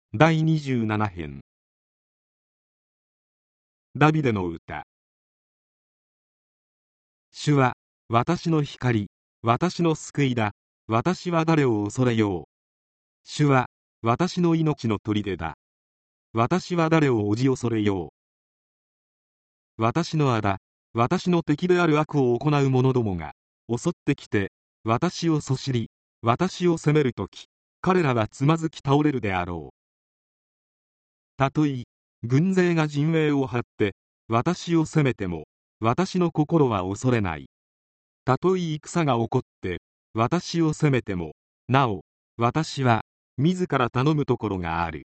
第27編。ダビデの歌。主は私の光、私の救いだ。私は誰を恐れよう。主は私の命の砦だ。私は誰をおじ恐れよう。私の仇、私の敵である悪を行う者どもが襲ってきて私をそしり、私を責めるとき、彼らはつまずき倒れるであろう。たとえ軍勢が陣営を張って私を攻めても、私の心は恐れない。たとえ戦が起こって私を攻めても、なお私は自ら頼むところがある。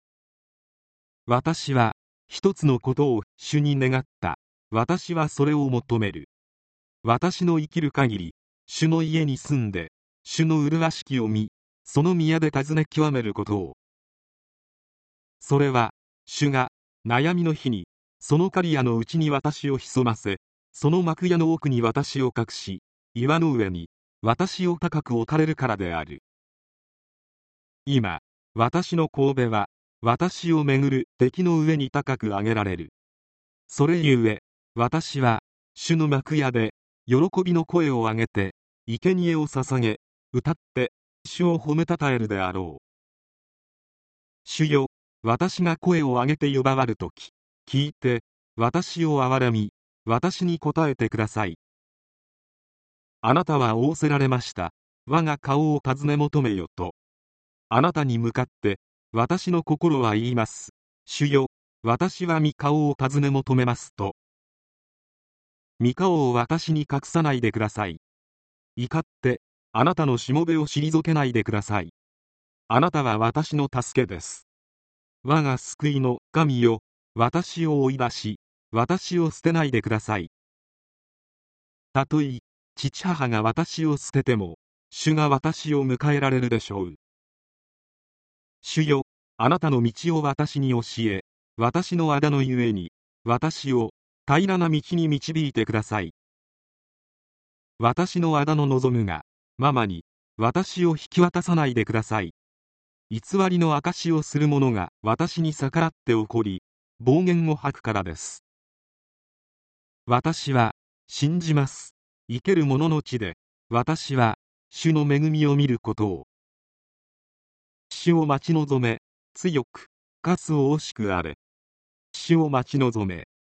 私は一つのことを主に願った。私はそれを求める。私の生きる限り主の家に住んで、主の麗しきを見、その宮で尋ね極めることを。それは主が悩みの日にその刈谷のうちに私を潜ませ、その幕屋の奥に私を隠し、岩の上に私を高く置かれるからである。今私の頭は私をめぐる敵の上に高く上げられる。それゆえ私は主の幕屋で喜びの声を上げて生贄を捧げ、歌って主を褒めたたえるであろう。主よ、私が声を上げて呼ばわるとき、聞いて私を憐れみ、私に答えてください。あなたは仰せられました。我が顔を尋ね求めよと。あなたに向かって私の心は言います。主よ、私は御顔を尋ね求めますと。御顔を私に隠さないでください。怒ってあなたのしもべを退けないでください。あなたは私の助けです。我が救いの神よ、私を追い出し、私を捨てないでください。たとえ父母が私を捨てても、主が私を迎えられるでしょう。主よ、あなたの道を私に教え、私の仇のゆえに私を平らな道に導いてください。私の仇の望むがままに私を引き渡さないでください。偽りの証をする者が私に逆らって起こり、暴言を吐くからです。私は信じます。生ける者の地で私は主の恵みを見ることを。主を待ち望め、強く、かつ惜しくあれ。主を待ち望め、